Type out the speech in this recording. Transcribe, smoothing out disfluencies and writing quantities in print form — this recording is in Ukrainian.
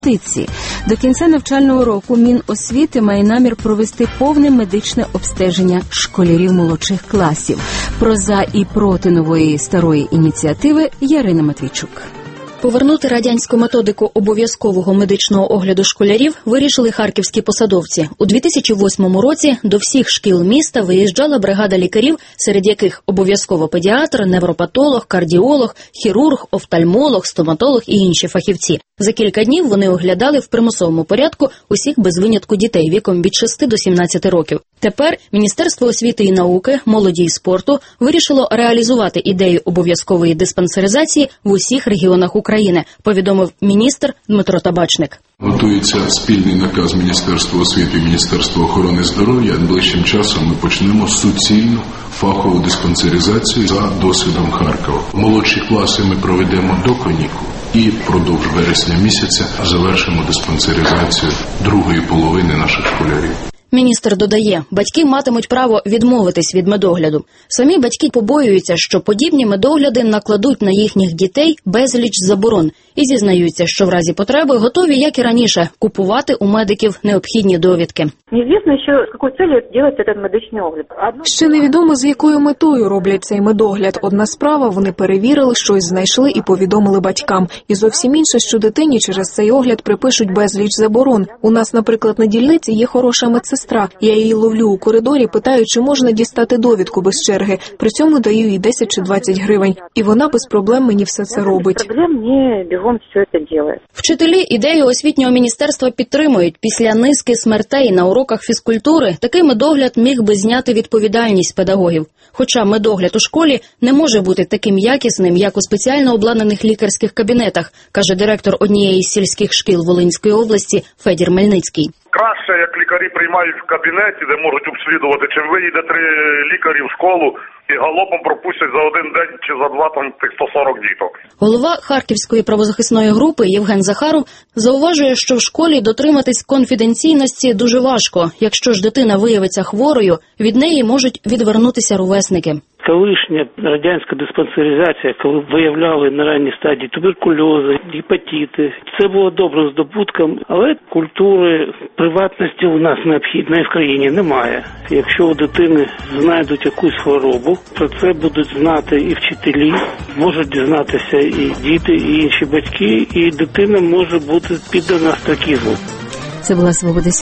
До кінця навчального року Міносвіти має намір провести повне медичне обстеження школярів молодших класів. Про за і проти нової старої ініціативи Ярина Матвійчук. Повернути радянську методику обов'язкового медичного огляду школярів вирішили харківські посадовці. У 2008 році до всіх шкіл міста виїжджала бригада лікарів, серед яких обов'язково педіатр, невропатолог, кардіолог, хірург, офтальмолог, стоматолог і інші фахівці. За кілька днів вони оглядали в примусовому порядку усіх без винятку дітей віком від 6 до 17 років. Тепер Міністерство освіти і науки, молоді і спорту вирішило реалізувати ідею обов'язкової диспансеризації в усіх регіонах України, повідомив міністр Дмитро Табачник. Готується спільний наказ Міністерства освіти і Міністерства охорони здоров'я. Ближчим часом ми почнемо суцільну фахову диспансеризацію за досвідом Харкова. Молодші класи ми проведемо до канікул і впродовж вересня місяця завершимо диспансеризацію другої половини наших школярів. Міністр додає, батьки матимуть право відмовитись від медогляду. Самі батьки побоюються, що подібні медогляди накладуть на їхніх дітей безліч заборон і зізнаються, що в разі потреби готові, як і раніше, купувати у медиків необхідні довідки. Неізвісно, що з якою цілею робиться цей медичний огляд. Ще невідомо, з якою метою роблять цей медогляд. Одна справа, вони перевірили, щось знайшли і повідомили батькам. І зовсім інше, що дитині через цей огляд припишуть безліч заборон. У нас, наприклад, на дільниці є хороша медсестра. Я її ловлю у коридорі, питаю, чи можна дістати довідку без черги. При цьому даю їй 10 чи 20 гривень. І вона без проблем мені все це робить. Вчителі ідею освітнього міністерства підтримують. Після низки смертей на уроках фізкультури такий медогляд міг би зняти відповідальність педагогів. Хоча медогляд у школі не може бути таким якісним, як у спеціально обладнаних лікарських кабінетах, каже директор однієї з сільських шкіл Волинської області Федір Мельницький. Краще, як лікарі приймають в кабінеті, де можуть обслідувати, чим виїде 3 лікарі в школу і галопом пропустять за один день чи за 2 там тих 140 діток. Голова Харківської правозахисної групи Євген Захаров зауважує, що в школі дотриматись конфіденційності дуже важко. Якщо ж дитина виявиться хворою, від неї можуть відвернутися ровесники. Колишня радянська диспансеризація, коли виявляли на ранній стадії туберкульози, гепатити, це було добрим здобутком, але культури приватності у нас необхідної в країні немає. Якщо у дитини знайдуть якусь хворобу, про це будуть знати і вчителі, можуть дізнатися і діти, і інші батьки, і дитина може бути піддана остракізму. Це була Свобода.